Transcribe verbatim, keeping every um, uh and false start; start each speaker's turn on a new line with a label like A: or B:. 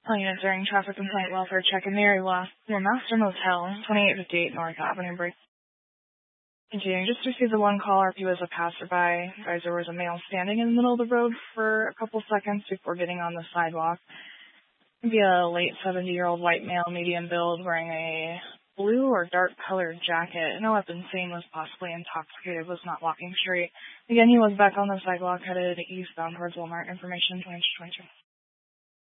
A: Calling unit during traffic complaint welfare check in Mary West, Master Motel, twenty-eight fifty-eight North Avenue, Break. Continuing, just received the one call. R P was a passerby. Advisor was a male standing in the middle of the road for a couple seconds before getting on the sidewalk. Maybe a late seventy-year-old white male, medium build, wearing a blue or dark colored jacket. No weapon seen, was possibly intoxicated, was not walking straight. Again, he was back on the sidewalk, headed eastbound towards Walmart. Information twenty-two twenty-two.